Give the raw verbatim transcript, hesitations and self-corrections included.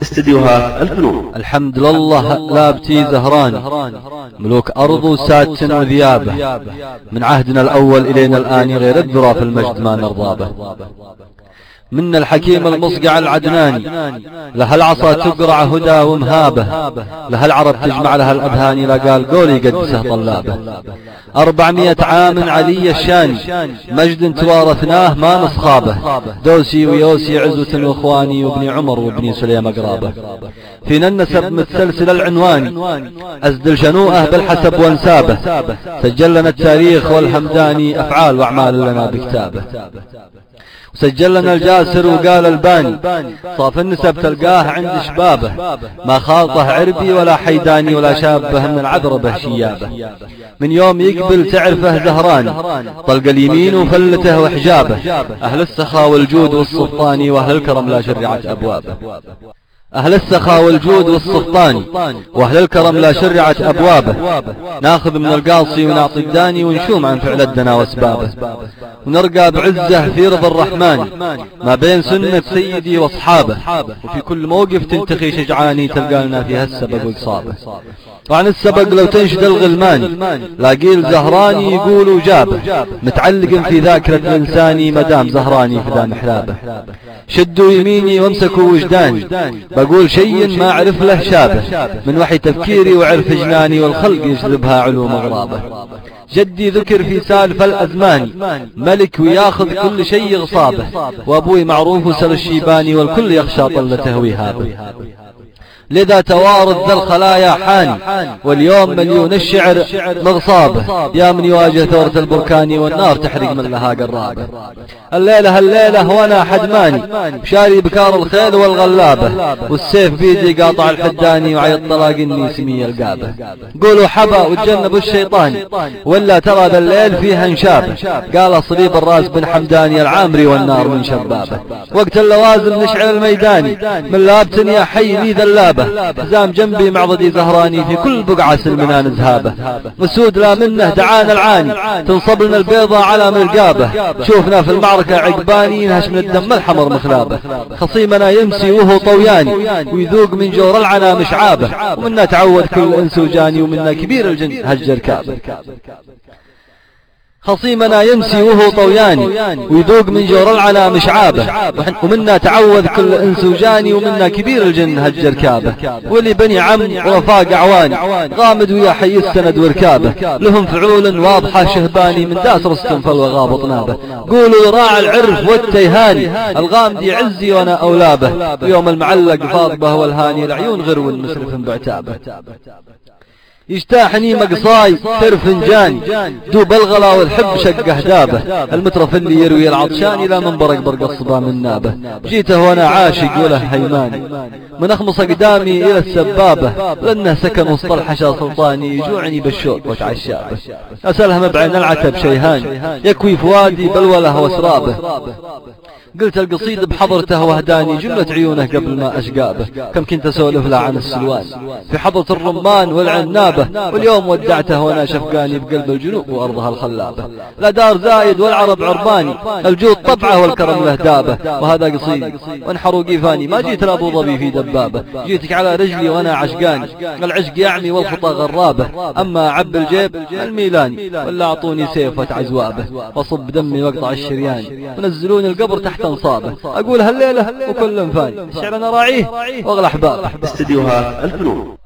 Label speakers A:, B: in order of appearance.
A: استديوهات الفنون.
B: الحمد لله لابتي زهران ملوك أرض وسات وذيابه، من عهدنا الأول إلينا الآن غير الذرى في المجد ما نرضى به. من الحكيم المصقع العدناني لها العصا تقرع هدى ومهابه، لها العرب تجمع لها الأذهان لا قال قولي قدسه طلابه. أربعمائة عام علي الشاني مجد توارثناه ما نصخابه، دوسي ويوسي عزوة واخواني وابن عمر وابن سليم أقرابه. فينا النسب متسلسل العنواني أزدل شنوءه بالحسب وانسابه، سجل لنا التاريخ والهمداني أفعال وأعمال لنا بكتابه. سجل لنا الجاسر وقال الباني صاف النسب تلقاه عند شبابه، ما خالطه عربي ولا حيداني ولا شابه من العذربه شيابه. من يوم يقبل تعرفه زهراني طلق اليمين وفلته وحجابه، أهل السخاء والجود والسلطاني وأهل الكرم لا شرعت أبوابه. أهل السخاء والجود والسلطاني وأهل الكرم لا شرعت أبوابه، ناخذ من القاصي ونعطي الداني ونشوم عن فعل الدنا واسبابه، ونرقى بعزه في رضا الرحمن ما بين سنة سيدي واصحابه، وفي كل موقف تنتخي شجعاني تلقى لنا فيها السبق وإصابه. وعن السبق لو تنشد الغلماني لاقيل زهراني يقولوا جابه، متعلق في ذاكرة الإنساني مدام زهراني فدا محرابه. شدوا يميني وامسكوا وجداني بقول شيء ما أعرف له شابه، من وحي تفكيري وعرف جناني والخلق يجذبها علوم غرابه. جدي ذكر في سالف الأزمان ملك وياخذ كل شيء غصابه، وأبوي معروف وسل الشيباني والكل يخشى طلته ويهابه. لذا توارث ذا الخلايا حاني واليوم مليون الشعر مغصابه، يا من يواجه ثورة البركاني والنار تحرق من لها قرابه. الليلة الليلة وانا حدماني شاري بكار الخيل والغلابه، والسيف بيدي قاطع الحداني وعي الطلاق اني سمي القابه. قولوا حبا وتجنبوا الشيطاني ولا ترى ذا الليل فيها انشابه، قال صليب الراس بن حمداني العامري والنار من شبابه. وقت اللوازم نشعل الميداني من لابتن يا حي لي ذلابه، حزام جنبي معضدي زهراني في كل بقعة سلمنا نزهابه. مسود لا منه دعانا العاني تنصب لنا البيضة على مرقابه، شوفنا في المعركة عقباني ينهش من الدم الحمر مخلابه. خصيمنا يمسي وهو طوياني ويذوق من جور العنا مشعابه، ومنا تعود كل انس وجاني ومنا كبير الجن هج ركابه. خصيمنا يمسي وهو طوياني ويذوق من جور العنا مشعابه، ومنا تعوذ كل انس وجاني ومنا كبير الجن هج ركابه. ولي بني عم ورفاق اعواني غامد ويا حي السند وركابه، لهم فعول واضحه شهباني من داس رستم فالوغاب طنابه. قولوا راع العرف والتيهاني الغامدي عزي وانا اولابه، ويوم المعلق فاضبه والهاني العيون غرو مسرف بعتابه. يجتاحني مقصاي سر فنجاني دوب الغلا والحب شق اهدابه، المترف اللي يروي العطشان الى من برق برق الصبا من نابه. جيته وانا عاشق وله هيماني من اخمص اقدامي الى السبابه، لانه سكن وسط الحشا سلطاني يجوعني بالشوق وتعشابه. اسلهم بعين العتب شيهاني يكوي فؤادي بلوله واسرابه، قلت القصيد بحضرته وهداني جملة عيونه قبل ما أشقابه. كم كنت أسولف له عن السلوان في حضرة الرمان والعنابة، واليوم ودعته وأنا شفقاني بقلب الجنوب وأرضها الخلابة. لا دار زايد والعرب عرباني الجود طبعه والكرم له دابه، وهذا قصيدي وانحروا قيفاني ما جيت لأبو ظبي في دبابة. جيتك على رجلي وأنا عشقاني العشق يعمي والخطى غرابة، أما عب الجيب الميلاني ولا أعطوني سيف وتعزوابه، وصب دمي واقطع الشرياني ونزلوني القبر تحت انصابه. اقول هالليله وكل فاني شعرنا راعيه واغلى احبابه.
A: استديوهات الفنون.